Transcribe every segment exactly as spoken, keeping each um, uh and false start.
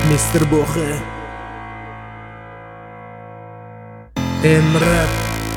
mister Boxe Emrat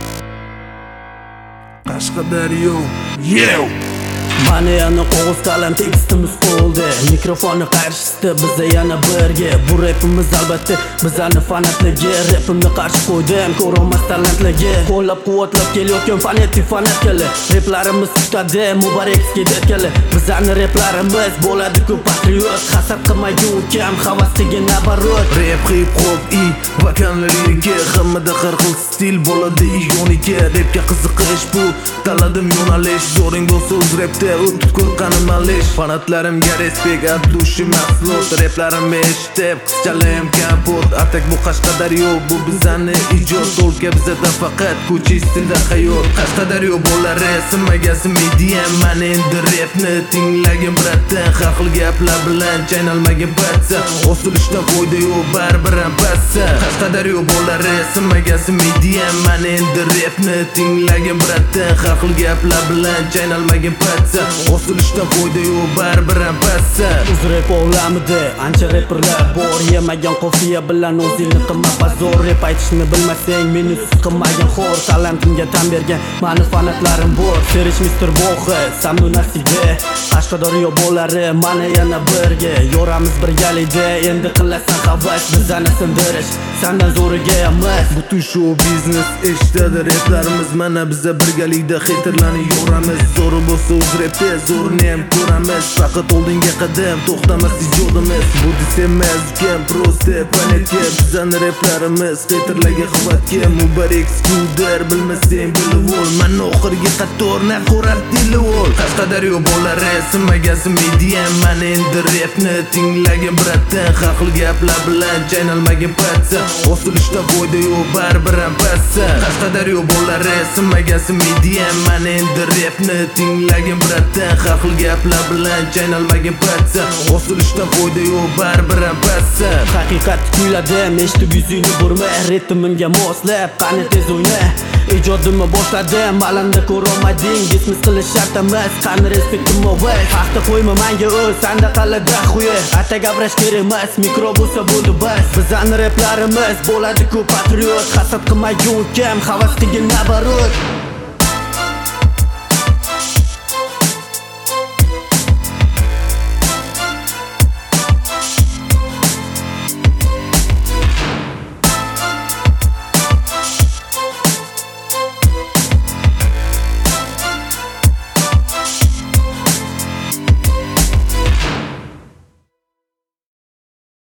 Qashqadaryo Yo Mana yana qo'g'iz qalam tekstimiz qo'lda Mikrofonni qarshisida biza yana birga Bu rapimiz albatta bizani fanatligi Rapimni qarshi qo'ydim ko'rinmas talantlarga Qo'llab quvvatlab kelayotgan fanatik fanatkalar Raplarimiz tutadi muborakskiy detkalar Bizani raplarimiz bo'ladi-ku patriot Hasad qilmagan ukam havasdagi nabarot Rap hip hop i vakanli lirika Hammada har xil stil bo'ladi iyoniki Rapga qiziqish bu taladim yo'nalish Zo'ring bo'lsa o'z rapda o'tib ko'rqanim alish Fanatlarimga respekt atlushi mahsulot Raplarimni eshitib qizchalayim kampot Atak bu Qashqadaryo bu bizani ijod To'lka bizada faqat ko'cha stilda hayot Qashqadaryo bo'lari sinmagasin mediam Man endi rapni tinglagin bratdan Har xil gaplar bilan chaynalmagin batsa Osilishdan foyda yo'q baribir ham passa Qashqadaryo bo'lari sinmagasin mediam Man endi rapni tinglagin bratdan Har xil gaplar bilan chaynalmagin batsa Osilishdan foyda yo'q baribir ham passa O'z rap olamida ancha rapperlar bor Yemagan qofiya bilan o'zingni qilma bazor Rap aytishni bilmasang meni sut qilmagan xor Talantimga tan bergan mani fanatlarim bor Serish mister Boxe samnu nasibda Qashqadaryo bo'lari mana yana birga Yoramiz birgalikda endi qilasan havas Bizani sindirish sandan zo'riga emas Butun show biznes eshitadi raplarimiz Mana biza birgalikda haterlarni yoramiz Zo'r bo'lsa o'z rapda zo'rini ham ko'ramiz Faqat oldinga qadam to'xtamas ijodimiz Bu desemas ukam prosta planetga Bizani raplarimiz haterlarga xavatga Muborak skuder bilmasang bilib ol Mana oxirgi qator naqorat dilib ol Qashqadaryo bo'lari sinmagasin mediam Man endi rapni tinglagin bratdan Har xil gaplar bilan chaynalmagin patsa Osilishdan foyda yo'q baribir ham passa Qashqadaryo bo'lari sinmagasin mediam Man endi rapni tinglagin bratdan Har xil gaplar bilan chaynalmagin patsa Osilishdan foyda yo'q baribir ham passa Haqiqat kuyladim eshitib yuzingni burma Ritmimga moslab qani tez o'yna Ijodimni boshladim malanda ko'rolmading Dismiss qilish shart emas qani respektim o'z Haqda qo'yma manga o'z sanda qalada xuya Atta gapirash kerak emas mikro bo'lsa bo'ldi bas Bizani raplarimiz bo'ladi-ku patriot Hasad qilmagan ukam havasdagi nabarot